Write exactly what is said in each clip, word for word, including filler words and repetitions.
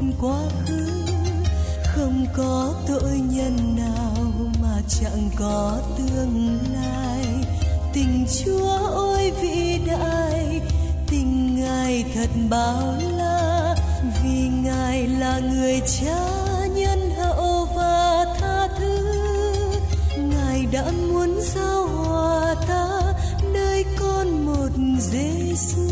quá khứ, không có tội nhân nào mà chẳng có tương lai. Tình Chúa ôi vĩ đại, tình Ngài thật bao la, vì Ngài là người Cha nhân hậu và tha thứ. Ngài đã muốn giao hòa ta nơi con một Giêsu.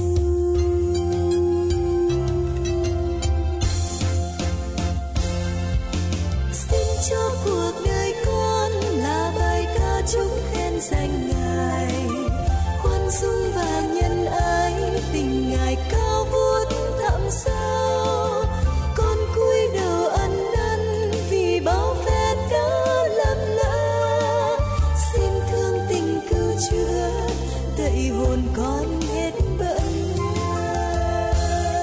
Xin cho cuộc đời con là bài ca chúc khen danh Ngài, khoan dung và nhân ái, tình Ngài cao vút thẳm sao. Con cúi đầu ăn năn vì bao phép đã lầm lỡ, xin thương tình cứu chữa tẩy hồn con hết bận nhớ.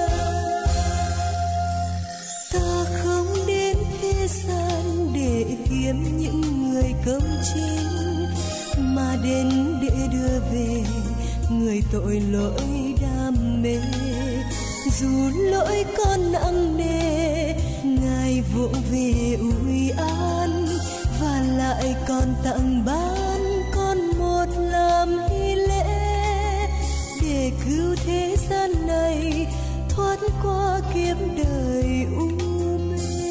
Ta không đến thế gian để kiếm những người công chính, mà đến để đưa về người tội lỗi đam mê. Dù lỗi con nặng nề, Ngài vỗ về ủi an, và lại còn tặng ban con một làm hy lễ, để cứu thế gian này thoát qua kiếp đời u mê.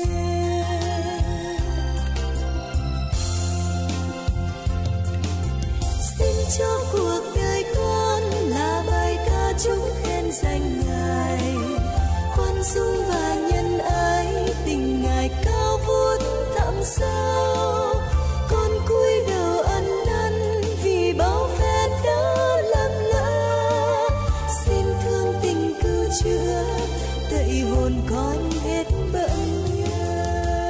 Xin cho cuộc đời con là bài ca chúc khen danh Ngài, khoan dung và nhân ái, tình Ngài cao vút thẳm sao. Con cúi đầu ăn năn vì bao phép đã lầm lỡ, xin thương tình cứu chữa tẩy hồn con hết bận nhớ.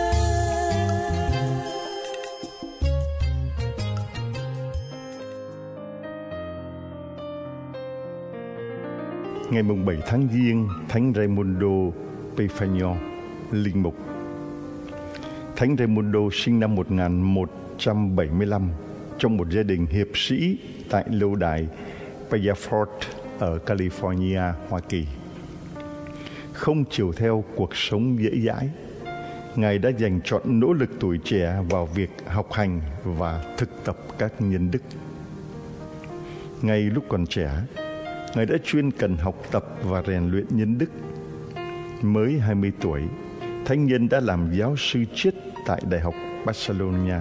Ngày bảy tháng Giêng, Thánh Raimundo Pefano, linh mục. Thánh Raimundo sinh năm một nghìn một trăm bảy mươi lăm trong một gia đình hiệp sĩ tại lâu đài Payafort ở California, Hoa Kỳ. Không chiều theo cuộc sống dễ dãi, Ngài đã dành trọn nỗ lực tuổi trẻ vào việc học hành và thực tập các nhân đức. Ngay lúc còn trẻ, Ngài đã chuyên cần học tập và rèn luyện nhân đức. Mới hai mươi tuổi, thánh nhân đã làm giáo sư triết tại Đại học Barcelona.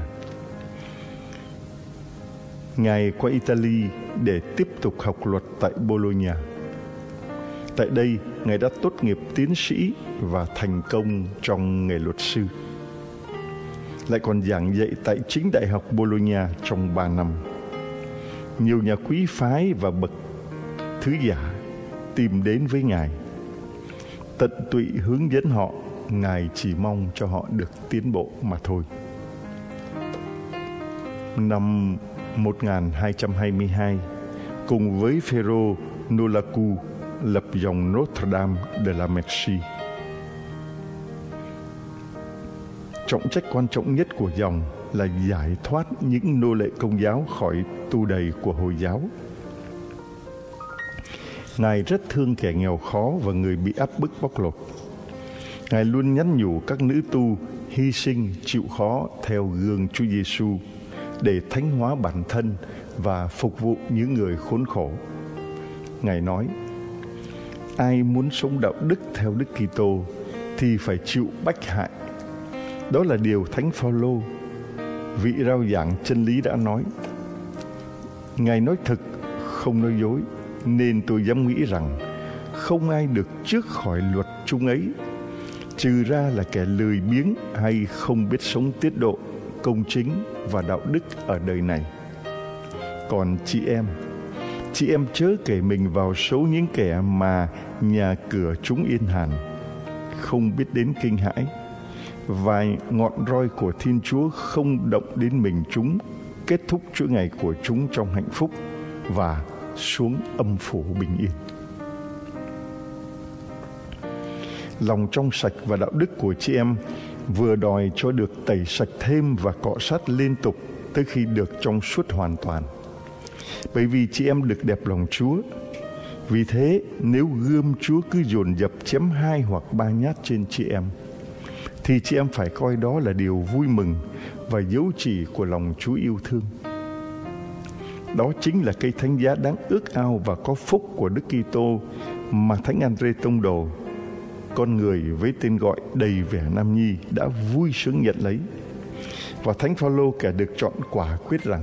Ngài qua Italy để tiếp tục học luật tại Bologna. Tại đây, Ngài đã tốt nghiệp tiến sĩ và thành công trong nghề luật sư. Lại còn giảng dạy tại chính Đại học Bologna trong ba năm. Nhiều nhà quý phái và bậc thứ giả tìm đến với Ngài. Tận tụy hướng dẫn họ, Ngài chỉ mong cho họ được tiến bộ mà thôi. Năm một nghìn hai trăm hai mươi hai, cùng với Phêrô Nolacu lập dòng Notre Dame de la Merci. Trọng trách quan trọng nhất của dòng là giải thoát những nô lệ Công giáo khỏi tù đầy của Hồi giáo. Ngài rất thương kẻ nghèo khó và người bị áp bức bóc lột. Ngài luôn nhắn nhủ các nữ tu hy sinh chịu khó theo gương Chúa Giêsu để thánh hóa bản thân và phục vụ những người khốn khổ. Ngài nói: ai muốn sống đạo đức theo Đức Kitô thì phải chịu bách hại. Đó là điều Thánh Phaolô, vị rao giảng chân lý đã nói. Ngài nói thực, không nói dối, nên tôi dám nghĩ rằng không ai được trước khỏi luật chung ấy, trừ ra là kẻ lười biếng hay không biết sống tiết độ, công chính và đạo đức ở đời này. Còn chị em, chị em chớ kể mình vào số những kẻ mà nhà cửa chúng yên hàn, không biết đến kinh hãi, và ngọn roi của Thiên Chúa không động đến mình chúng, kết thúc chuỗi ngày của chúng trong hạnh phúc và xuống âm phủ bình yên. Lòng trong sạch và đạo đức của chị em vừa đòi cho được tẩy sạch thêm và cọ sát liên tục tới khi được trong suốt hoàn toàn. Bởi vì chị em được đẹp lòng Chúa, Vì thế, nếu gươm Chúa cứ dồn dập chém hai hoặc ba nhát trên chị em, thì chị em phải coi đó là điều vui mừng và dấu chỉ của lòng Chúa yêu thương. Đó chính là cây thánh giá đáng ước ao và có phúc của Đức Kitô mà Thánh Andrê Tông Đồ, con người với tên gọi đầy vẻ nam nhi, đã vui sướng nhận lấy. Và Thánh Phaolô, kẻ được chọn, quả quyết rằng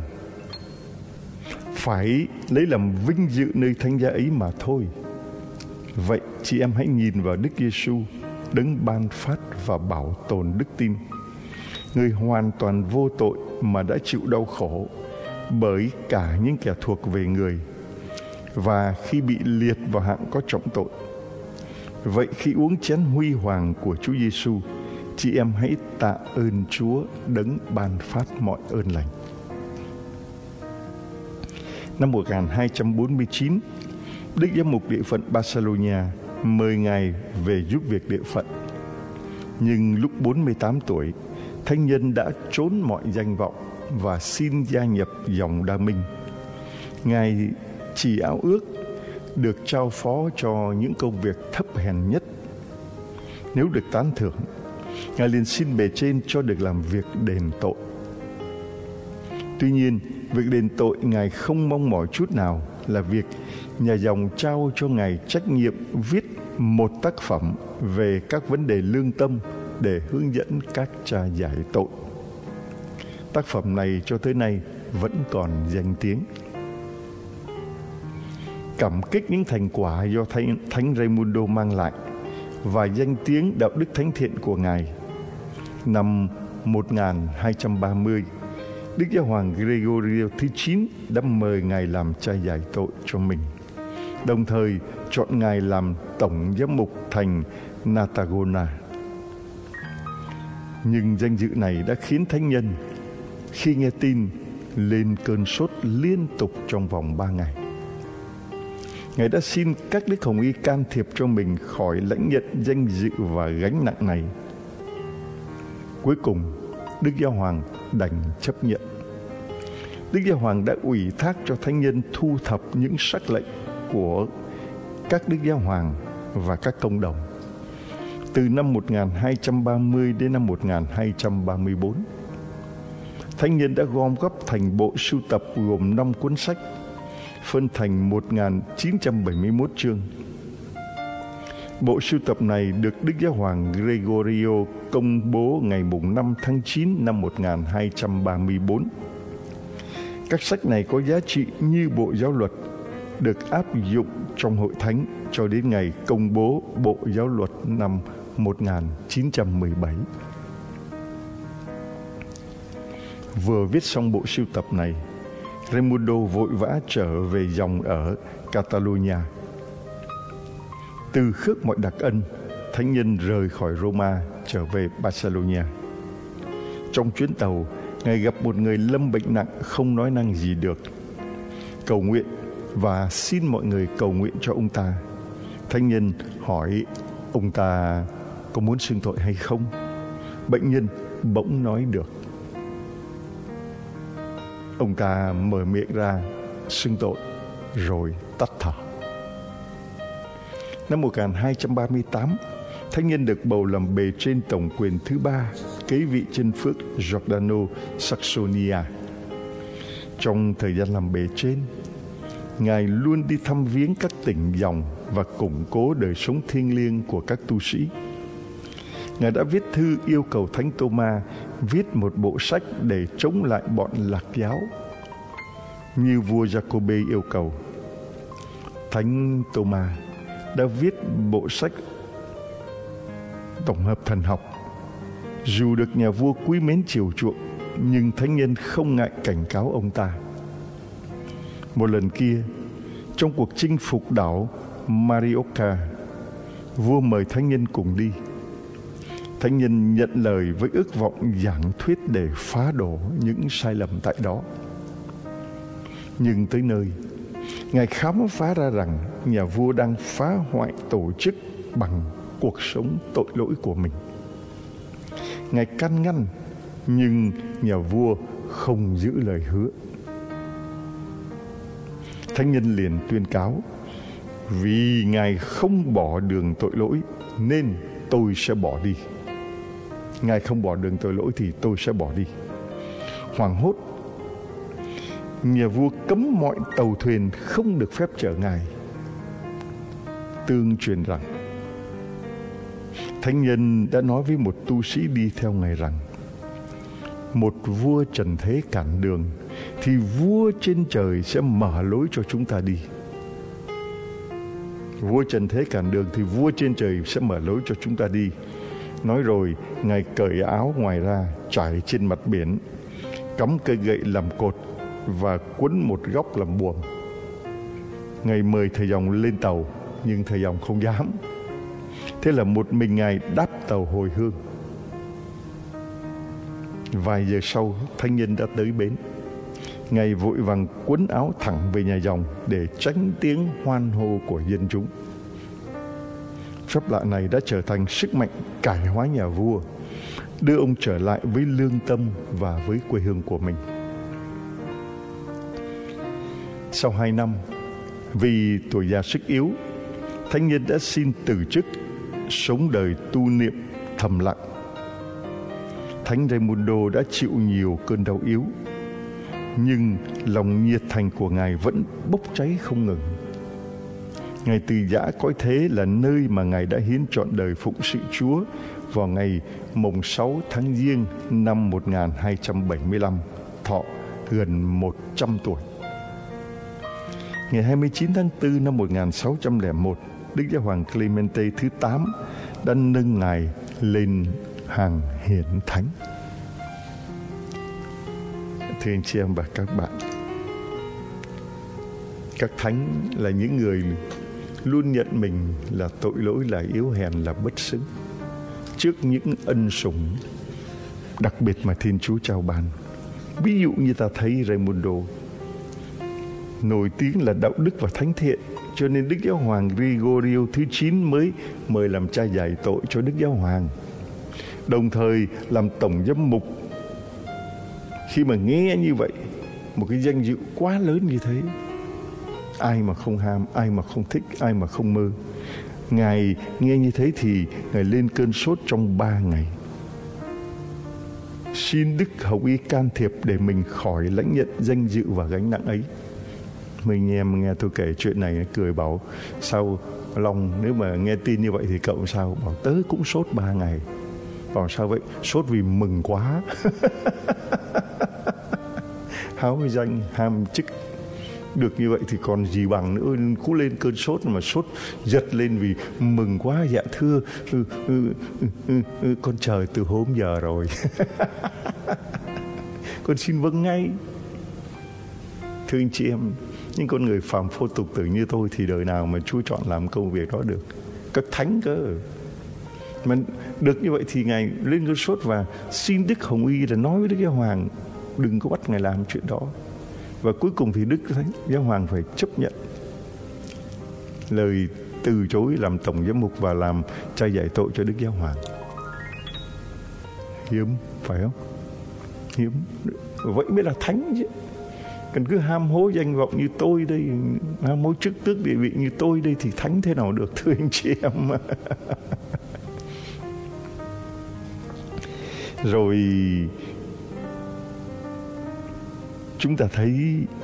phải lấy làm vinh dự nơi thánh giá ấy mà thôi. Vậy chị em hãy nhìn vào Đức Giêsu, đấng ban phát và bảo tồn đức tin, người hoàn toàn vô tội mà đã chịu đau khổ bởi cả những kẻ thuộc về người, và khi bị liệt vào hạng có trọng tội. Vậy khi uống chén huy hoàng của Chúa Giêsu, chị em hãy tạ ơn Chúa đấng ban phát mọi ơn lành. Năm một nghìn hai trăm bốn mươi chín, Đức Giám mục địa phận Barcelona mời Ngài về giúp việc địa phận. Nhưng lúc bốn mươi tám tuổi, thánh nhân đã trốn mọi danh vọng và xin gia nhập dòng Đa Minh. Ngài chỉ ao ước được trao phó cho những công việc thấp hèn nhất. Nếu được tán thưởng, Ngài liền xin bề trên cho được làm việc đền tội. Tuy nhiên, việc đền tội Ngài không mong mỏi chút nào là việc nhà dòng trao cho Ngài trách nhiệm viết một tác phẩm về các vấn đề lương tâm để hướng dẫn các cha giải tội. Tác phẩm này cho tới nay vẫn còn danh tiếng. Cảm kích những thành quả do Thánh, Thánh Raimundo mang lại và danh tiếng đạo đức thánh thiện của Ngài, năm một nghìn hai trăm ba mươi, Đức Giáo hoàng Gregorio thứ chín đã mời Ngài làm cha giải tội cho mình, đồng thời chọn Ngài làm tổng giám mục thành Tarragona. Nhưng danh dự này đã khiến thánh nhân, khi nghe tin, lên cơn sốt liên tục trong vòng ba ngày. Ngài đã xin các đức hồng y can thiệp cho mình khỏi lãnh nhận danh dự và gánh nặng này. Cuối cùng, Đức Giáo hoàng đành chấp nhận. Đức Giáo hoàng đã ủy thác cho thánh nhân thu thập những sắc lệnh của các đức giáo hoàng và các công đồng từ năm một nghìn hai trăm ba mươi đến năm một nghìn hai trăm ba mươi bốn. Thánh nhân đã gom góp thành bộ sưu tập gồm năm cuốn sách, phân thành một nghìn chín trăm bảy mươi mốt chương. Bộ sưu tập này được Đức Giáo hoàng Gregorio công bố ngày năm tháng chín năm một nghìn hai trăm ba mươi bốn. Các sách này có giá trị như bộ giáo luật, được áp dụng trong hội thánh cho đến ngày công bố bộ giáo luật năm một nghìn chín trăm mười bảy. Vừa viết xong bộ sưu tập này, Raimundo vội vã trở về dòng ở Catalonia. Từ khước mọi đặc ân, thánh nhân rời khỏi Roma trở về Barcelona. Trong chuyến tàu, Ngài gặp một người lâm bệnh nặng không nói năng gì được. Cầu nguyện và xin mọi người cầu nguyện cho ông ta. Thánh nhân hỏi ông ta có muốn xưng tội hay không. Bệnh nhân bỗng nói được. Ông ta mở miệng ra xưng tội rồi tắt thở. Năm một nghìn hai trăm ba mươi tám, thánh nhân được bầu làm bề trên tổng quyền thứ ba, kế vị chân phước Giordano Saxonia. Trong thời gian làm bề trên, Ngài luôn đi thăm viếng các tỉnh dòng và củng cố đời sống thiêng liêng của các tu sĩ. Ngài đã viết thư yêu cầu Thánh Tô-ma viết một bộ sách để chống lại bọn Lạc giáo, như vua Jacobe yêu cầu. Thánh Tô-ma đã viết bộ sách tổng hợp thần học. Dù được nhà vua quý mến chiều chuộng, nhưng thánh nhân không ngại cảnh cáo ông ta. Một lần kia, trong cuộc chinh phục đảo Marioka, vua mời thánh nhân cùng đi. Thánh nhân nhận lời với ước vọng giảng thuyết để phá đổ những sai lầm tại đó. Nhưng tới nơi, Ngài khám phá ra rằng nhà vua đang phá hoại tổ chức bằng cuộc sống tội lỗi của mình. Ngài can ngăn, nhưng nhà vua không giữ lời hứa. Thánh nhân liền tuyên cáo: vì Ngài không bỏ đường tội lỗi nên tôi sẽ bỏ đi. Ngài không bỏ đường tội lỗi thì tôi sẽ bỏ đi. Hoảng hốt, nhà vua cấm mọi tàu thuyền không được phép chở Ngài. Tương truyền rằng thánh nhân đã nói với một tu sĩ đi theo Ngài rằng: một vua trần thế cản đường thì vua trên trời sẽ mở lối cho chúng ta đi. Vua trần thế cản đường thì vua trên trời sẽ mở lối cho chúng ta đi. Nói rồi, Ngài cởi áo ngoài ra, trải trên mặt biển, cắm cây gậy làm cột và quấn một góc làm buồm. Ngài mời thầy dòng lên tàu, nhưng thầy dòng không dám. Thế là một mình Ngài đáp tàu hồi hương. Vài giờ sau, thánh nhân đã tới bến. Ngài vội vàng quấn áo thẳng về nhà dòng để tránh tiếng hoan hô của dân chúng. Phép lạ này đã trở thành sức mạnh cải hóa nhà vua, đưa ông trở lại với lương tâm và với quê hương của mình. Sau hai năm, vì tuổi già sức yếu, thánh nhân đã xin từ chức, sống đời tu niệm thầm lặng. Thánh Raimundo đã chịu nhiều cơn đau yếu, nhưng lòng nhiệt thành của Ngài vẫn bốc cháy không ngừng. Ngài từ giã cõi thế là nơi mà Ngài đã hiến trọn đời phụng sự Chúa vào ngày mùng sáu tháng Giêng năm một nghìn hai trăm bảy mươi lăm, thọ gần một trăm tuổi. Ngày hai mươi chín tháng tư năm một nghìn sáu trăm lẻ một, Đức Giáo hoàng Clemente thứ tám đã nâng Ngài lên hàng hiển thánh. Thưa anh chị em và các bạn, các thánh là những người luôn nhận mình là tội lỗi, là yếu hèn, là bất xứng trước những ân sủng đặc biệt mà Thiên Chúa trao ban. Ví dụ như ta thấy Raimundo nổi tiếng là đạo đức và thánh thiện, cho nên Đức Giáo hoàng Gregorio thứ chín mới mời làm cha giải tội cho Đức Giáo hoàng, đồng thời làm tổng giám mục. Khi mà nghe như vậy, một cái danh dự quá lớn như thế, ai mà không ham, ai mà không thích, ai mà không mơ. Ngài nghe như thế thì Ngài lên cơn sốt trong ba ngày, xin Đức Hồng Y can thiệp để mình khỏi lãnh nhận danh dự và gánh nặng ấy. Mình nghe nghe tôi kể chuyện này cười bảo: sao Long, nếu mà nghe tin như vậy thì cậu sao? Bảo tớ cũng sốt ba ngày. Bảo sao vậy? Sốt vì mừng quá. Háo danh ham chức được như vậy thì còn gì bằng nữa. Cũng lên cơn sốt mà sốt giật lên vì mừng quá. Dạ thưa, ừ, ừ, ừ, ừ, ừ, con chờ từ hôm giờ rồi. Con xin vâng ngay. Thưa anh chị em, những con người phàm phu tục tử như tôi thì đời nào mà Chúa chọn làm công việc đó được. Các thánh cơ. Mà được như vậy thì Ngài lên cơn sốt và xin Đức Hồng Y là nói với Đức Giáo hoàng đừng có bắt Ngài làm chuyện đó. Và cuối cùng thì Đức Thánh Giáo hoàng phải chấp nhận lời từ chối làm tổng giám mục và làm cha giải tội cho Đức Giáo hoàng. Hiếm, phải không? Hiếm. Vậy mới là thánh chứ. Cần cứ ham hố danh vọng như tôi đây, ham hố chức tước địa vị như tôi đây thì thánh thế nào được, thưa anh chị em. Rồi chúng ta thấy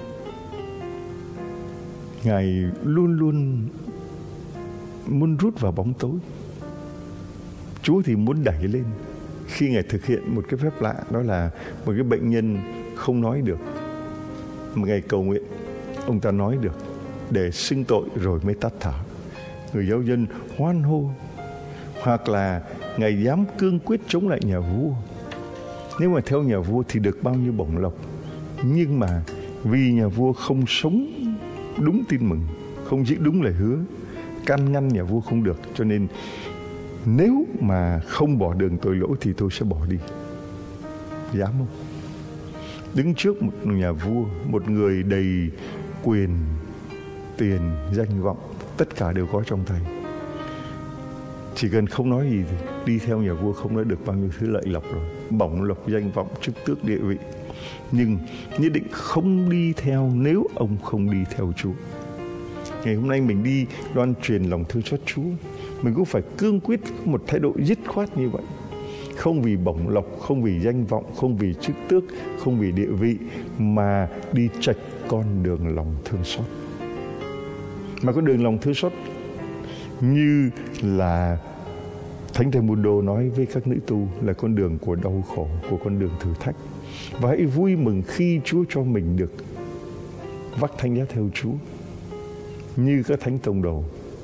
Ngài luôn luôn muốn rút vào bóng tối. Chúa thì muốn đẩy lên. Khi Ngài thực hiện một cái phép lạ, đó là một cái bệnh nhân không nói được, mà Ngài cầu nguyện ông ta nói được để xưng tội rồi mới tắt thở. Người giáo dân hoan hô. Hoặc là Ngài dám cương quyết chống lại nhà vua. Nếu mà theo nhà vua thì được bao nhiêu bổng lộc, nhưng mà vì nhà vua không sống đúng tin mừng, không giữ đúng lời hứa, can ngăn nhà vua không được, cho nên nếu mà không bỏ đường tội lỗi thì tôi sẽ bỏ đi. Dám không? Đứng trước một nhà vua, một người đầy quyền, tiền, danh vọng, tất cả đều có trong tay. Chỉ cần không nói gì thì đi theo nhà vua không nói được bao nhiêu thứ lợi lộc rồi, bổng lộc, danh vọng, chức tước, địa vị. Nhưng nhất định không đi theo nếu ông không đi theo Chúa. Ngày hôm nay mình đi loan truyền lòng thương xót Chúa, mình cũng phải cương quyết một thái độ dứt khoát như vậy. Không vì bổng lộc, không vì danh vọng, không vì chức tước, không vì địa vị, mà đi chạch con đường lòng thương xót. Mà con đường lòng thương xót như là Thánh Raimundo nói với các nữ tu là con đường của đau khổ, của con đường thử thách. Và hãy vui mừng khi Chúa cho mình được vác thánh giá theo Chúa, như các thánh tông đồ,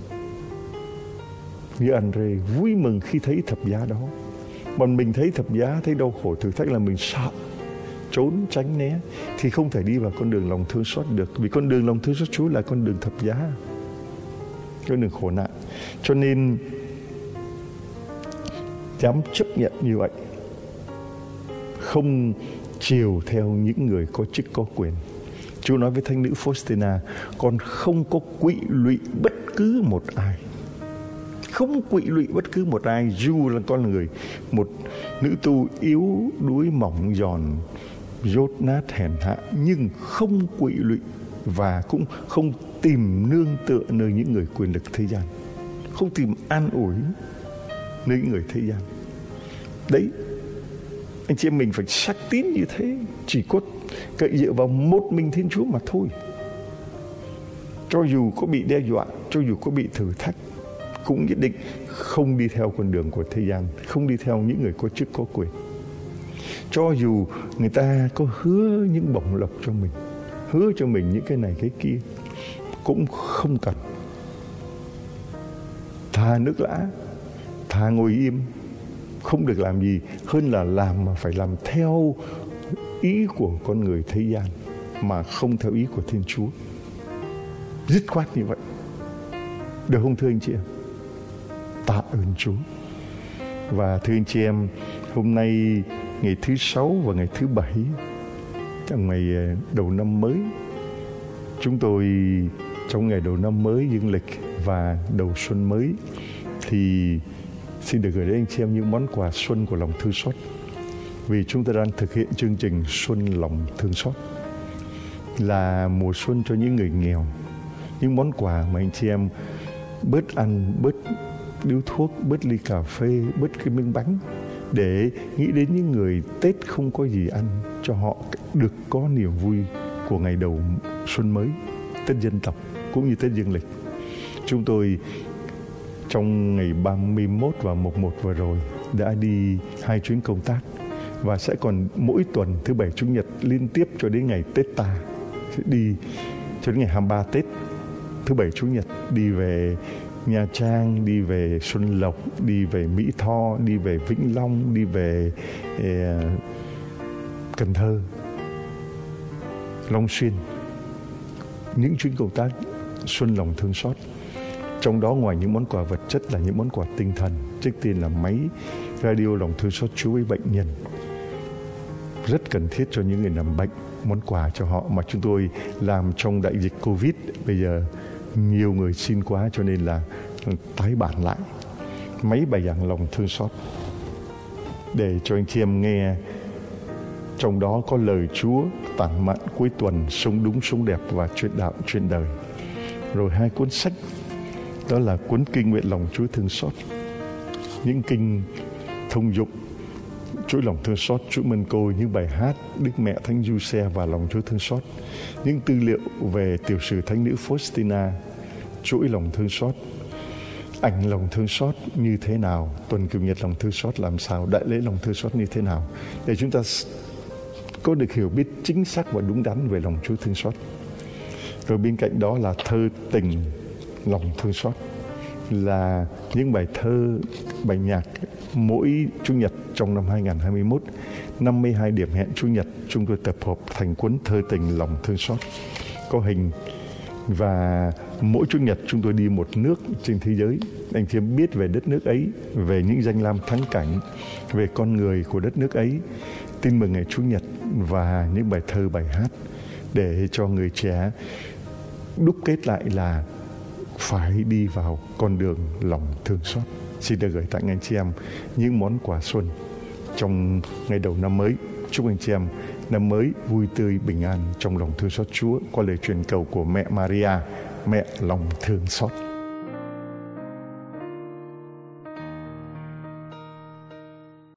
như Andre vui mừng khi thấy thập giá đó. Còn mình thấy thập giá, thấy đau khổ thử thách là mình sợ, trốn tránh né, thì không thể đi vào con đường lòng thương xót được. Vì con đường lòng thương xót Chúa là con đường thập giá, con đường khổ nạn. Cho nên dám chấp nhận như vậy, không chiều theo những người có chức có quyền. Chúa nói với thánh nữ Faustina, con không có quỵ lụy bất cứ một ai, không quỵ lụy bất cứ một ai, dù là con là người một nữ tu yếu đuối mỏng giòn, dốt nát hèn hạ, nhưng không quỵ lụy và cũng không tìm nương tựa nơi những người quyền lực thế gian, không tìm an ủi nơi những người thế gian. Đấy, anh chị em mình phải xác tín như thế, chỉ có cậy dựa vào một mình Thiên Chúa mà thôi. Cho dù có bị đe dọa, cho dù có bị thử thách, cũng nhất định không đi theo con đường của thế gian, không đi theo những người có chức có quyền. Cho dù người ta có hứa những bổng lộc cho mình, hứa cho mình những cái này cái kia, cũng không cần. Thà nước lã, thà ngồi im, không được làm gì, hơn là làm mà phải làm theo ý của con người thế gian, mà không theo ý của Thiên Chúa. Dứt khoát như vậy, được không thưa anh chị em? Tạ ơn Chúa. Và thưa anh chị em, hôm nay ngày thứ sáu và ngày thứ bảy, trong ngày đầu năm mới, chúng tôi trong ngày đầu năm mới dương lịch và đầu xuân mới, thì xin được gửi đến anh chị em những món quà xuân của lòng thương xót. Vì chúng ta đang thực hiện chương trình Xuân Lòng Thương Xót, là mùa xuân cho những người nghèo. Những món quà mà anh chị em bớt ăn, bớt điếu thuốc, bớt ly cà phê, bớt cái miếng bánh, để nghĩ đến những người Tết không có gì ăn, cho họ được có niềm vui của ngày đầu xuân mới, Tết dân tộc cũng như Tết dương lịch. Chúng tôi trong ngày ba mươi mốt và mùng một vừa rồi đã đi hai chuyến công tác, và sẽ còn mỗi tuần thứ bảy chủ nhật liên tiếp cho đến ngày Tết ta, sẽ đi cho đến ngày hai mươi ba Tết, thứ bảy chủ nhật đi về Nha Trang, đi về Xuân Lộc, đi về Mỹ Tho, đi về Vĩnh Long, đi về eh, Cần Thơ, Long Xuyên. Những chuyến công tác Xuân Lòng Thương Xót. Trong đó ngoài những món quà vật chất là những món quà tinh thần. Trước tiên là máy radio Lòng Thương Xót Chúa với bệnh nhân, rất cần thiết cho những người nằm bệnh, món quà cho họ mà chúng tôi làm trong đại dịch Covid. Bây giờ nhiều người xin quá cho nên là tái bản lại mấy bài giảng lòng thương xót để cho anh chị em nghe. Trong đó có lời Chúa, tản mạn cuối tuần, sống đúng sống đẹp và chuyện đạo chuyện đời. Rồi hai cuốn sách, đó là cuốn kinh Nguyện Lòng Chúa Thương Xót, những kinh thông dụng, Chuỗi Lòng Thương Xót, Chuỗi Mân Côi, những bài hát Đức Mẹ Thánh Giuse và Lòng Chúa Thương Xót, những tư liệu về tiểu sử Thánh nữ Faustina, Chuỗi Lòng Thương Xót, ảnh lòng thương xót như thế nào, tuần Chủ nhật lòng thương xót làm sao, đại lễ lòng thương xót như thế nào, để chúng ta có được hiểu biết chính xác và đúng đắn về lòng Chúa thương xót. Rồi bên cạnh đó là thơ tình lòng thương xót, là những bài thơ, bài nhạc mỗi Chủ nhật trong năm hai không hai mốt, năm mươi hai điểm hẹn Chủ nhật chúng tôi tập hợp thành cuốn thơ tình lòng thương xót, có hình. Và mỗi Chủ nhật chúng tôi đi một nước trên thế giới, anh chị em biết về đất nước ấy, về những danh lam thắng cảnh, về con người của đất nước ấy, tin mừng ngày Chủ nhật và những bài thơ, bài hát, để cho người trẻ đúc kết lại là phải đi vào con đường lòng thương xót. Xin được gửi tặng anh chị em những món quà xuân trong ngày đầu năm mới. Chúc anh chị em năm mới vui tươi bình an trong lòng thương xót Chúa, qua lời truyền cầu của mẹ Maria mẹ lòng thương xót.